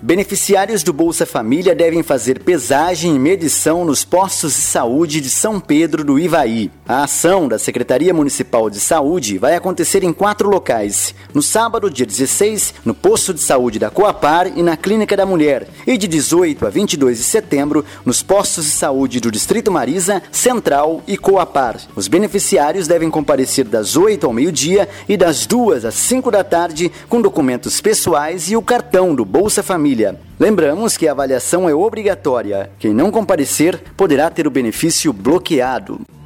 Beneficiários do Bolsa Família devem fazer pesagem e medição nos postos de saúde de São Pedro do Ivaí. A ação da Secretaria Municipal de Saúde vai acontecer em 4 locais. No sábado, dia 16, no posto de saúde da Coapar e na Clínica da Mulher. E de 18 a 22 de setembro, nos postos de saúde do Distrito Marisa, Central e Coapar. Os beneficiários devem comparecer das 8 ao meio-dia e das 2 às 5 da tarde com documentos pessoais e o cartão do Bolsa Família. Lembramos que a avaliação é obrigatória. Quem não comparecer poderá ter o benefício bloqueado.